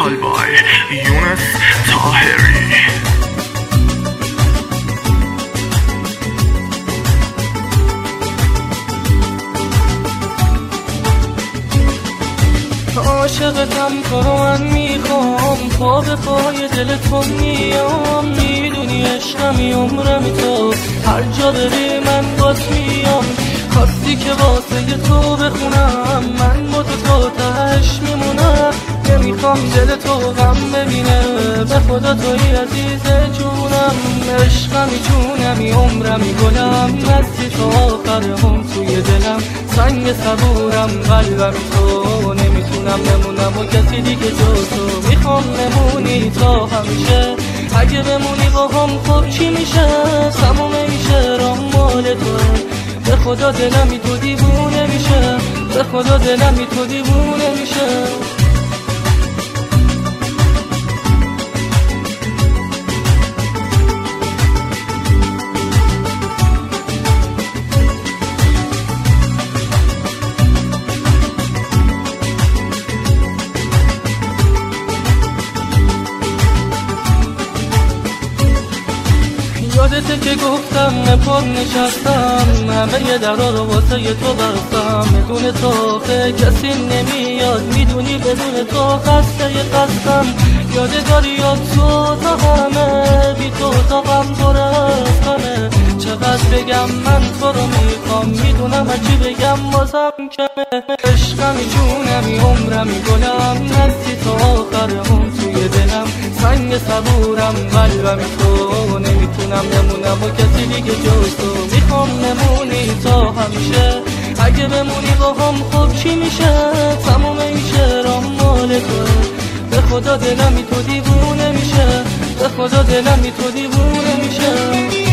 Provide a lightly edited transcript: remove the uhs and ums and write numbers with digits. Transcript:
vocal by Younes Tahiri. عاشقتم تو رو من میخوام، پا به پای دل تو میام، میدونی عشقمی عمرمی تو، هر جا بری من بات میام. خواستی که واسه تو بخونم، من با تو تهش میمونم، نمیخوام دل تو غم ببینه، به خدا توی عزیز جونم. عشقمی جونمی عمرمی گلم، هستی تو آخرم توی دلم، سنگ صبورم قلبمی تو، نمیتونم نمونم و کسی دیگه جز تو. میخوام نمونی تا همیشه، اگه بمونی با هم خب چی میشه؟ تموم این شعرام مال تو، به خدا دلمی تو دیوونه میشه، به خدا دلمی تو دیوونه میشه. یادته که گفتم نپار نشستم، همه درا رو واسه تو بستم، بدون تو به کسی نمیاد، میدونی بدون تو خسته قصدم. یادگاری یاد تو تا همه، بی تو تا غم پر از غمه، چقدر بگم من تو رو میخوام، میدونم هرچی بگم بازم کمه. عشقمی جونمی عمرمی گلم، هستی تو آخرم توی دلم، سنگ صبورم قلبمی تو، نمیتونم نمونم و کسی دیگه جز تو. میخوام نمونی تا همیشه، اگه بمونی با هم خب چی میشه؟ تموم این شعرام مال تو، به خدا دلمی تو دیوونه میشه، به خدا دلمی تو دیوونه میشه.